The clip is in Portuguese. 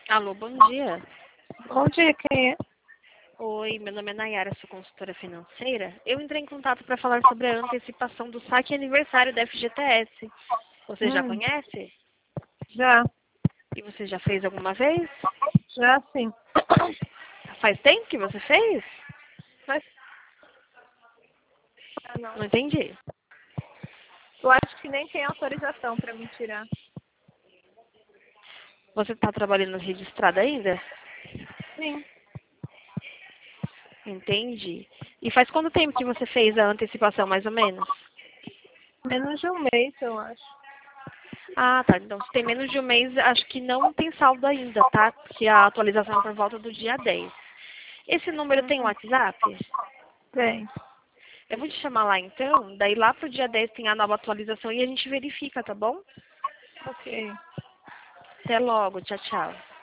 Alô, bom dia. Bom dia, quem é? Oi, meu nome é Nayara, sou consultora financeira. Eu entrei em contato para falar sobre a antecipação do saque aniversário da FGTS. Você já conhece? Já, E você já fez alguma vez? já sim. Faz tempo que você fez? Mas não. Não entendi. Eu acho que nem tem autorização para me tirar. Você está trabalhando registrada ainda? Sim, Entendi. E faz quanto tempo que você fez a antecipação, mais ou menos? menos de um mês, eu acho. Ah, tá. Então, se tem menos de um mês, acho que não tem saldo ainda, tá? Porque a atualização é por volta do dia 10. Esse número tem WhatsApp? Tem. Eu vou te chamar lá então, daí lá pro dia 10 tem a nova atualização e a gente verifica, tá bom? Ok. Até logo, tchau, tchau.